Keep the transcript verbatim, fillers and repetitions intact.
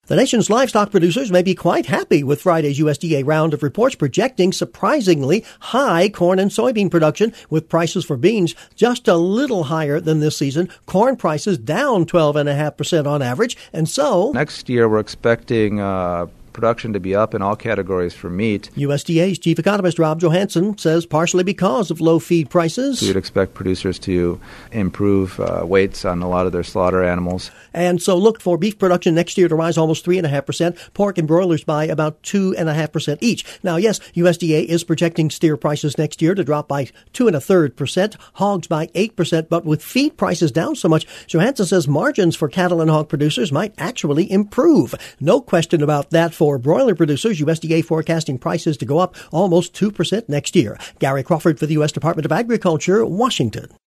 The nation's livestock producers may be quite happy with Friday's U S D A round of reports projecting surprisingly high corn and soybean production, with prices for beans just a little higher than this season. Corn prices down twelve point five percent on average. And so next year we're expecting uh, production to be up in all categories for meat. U S D A's chief economist Rob Johansson says partially because of low feed prices. We would expect producers to improve uh, weights on a lot of their slaughter animals. And so look for beef production next year to rise almost three point five percent, pork and broilers by about two point five percent each. Now, yes, U S D A is projecting steer prices next year to drop by two point five percent, hogs by eight percent, but with feed prices down so much, Johansson says margins for cattle and hog producers might actually improve. No question about that for broiler producers. U S D A forecasting prices to go up almost two percent next year. Gary Crawford for the U S Department of Agriculture, Washington.